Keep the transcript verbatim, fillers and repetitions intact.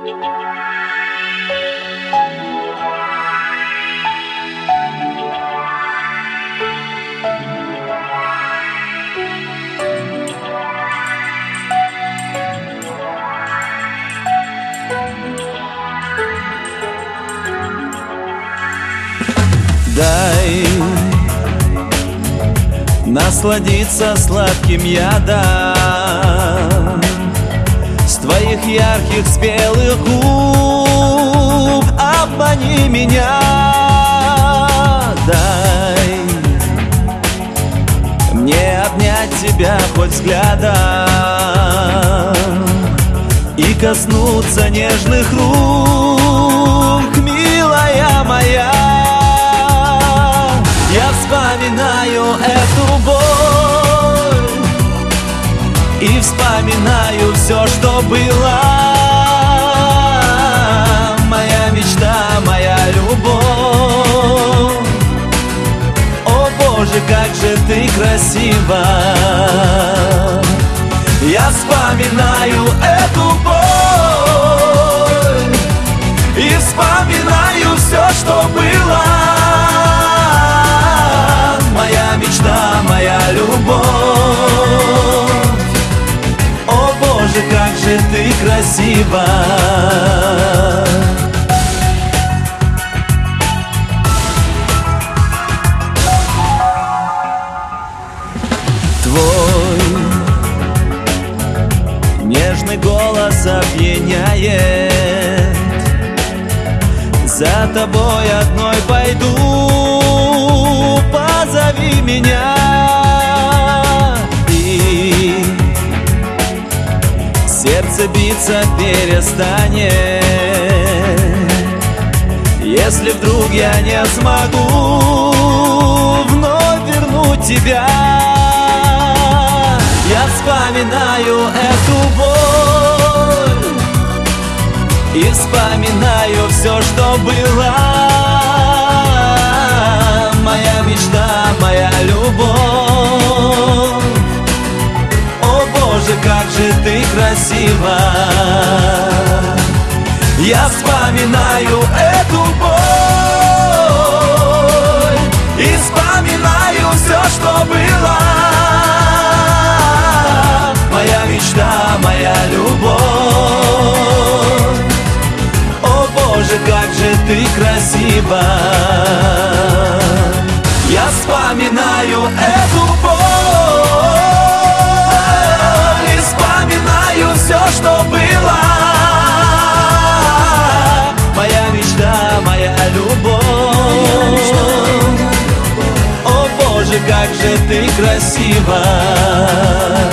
Дай насладиться сладким ядом с твоих ярких спелых губ. Обмани меня, дай мне обнять тебя хоть взглядом и коснуться нежных рук, милая моя. Я вспоминаю эту боль и вспоминаю все, что было. Моя мечта, моя любовь. О Боже, как же ты красива. Я вспоминаю эту боль и вспоминаю все, что было. Моя мечта, моя любовь. О Боже, как же ты красива. Твой нежный голос опьяняет. За тобой одной пойду, позови меня, и сердце биться перестанет, если вдруг я не смогу вновь вернуть тебя. Я вспоминаю эту боль и вспоминаю все, что было. Моя мечта, моя любовь. О Боже, как же ты красива. Я вспоминаю эту боль и вспоминаю все, что было. Моя мечта, моя любовь. О Боже, как же ты красива. Я вспоминаю эту боль и вспоминаю все, что было. Моя мечта, моя любовь. О Боже, как же ты красива.